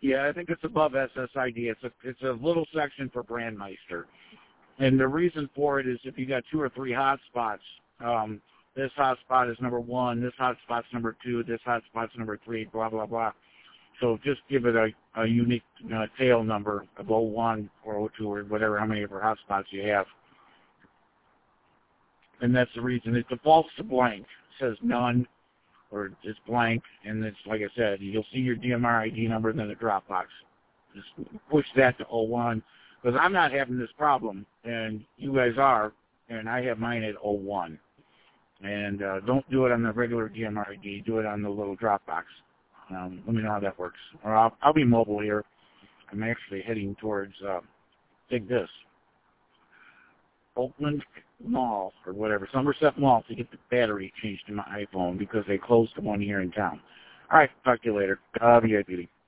Yeah, I think it's above SSID. It's a little section for Brandmeister. And the reason for it is if you got 2 or 3 hotspots, this hotspot is number 1, this hotspot's number 2, this hotspot's number 3, blah, blah, blah. So just give it a unique tail number of 01 or 02 or whatever, how many of our hotspots you have. And that's the reason. It defaults to blank. It says none, or it's blank, and it's, like I said, you'll see your DMR ID number, then the Dropbox. Just push that to 01, because I'm not having this problem, and you guys are, and I have mine at 01. And don't do it on the regular DMR ID. Do it on the little Dropbox. Let me know how that works. Or I'll be mobile here. I'm actually heading towards, dig this, Oakland Mall, or whatever, Somerset Mall, to get the battery changed to my iPhone because they closed the one here in town. All right, talk to you later. Be a beauty.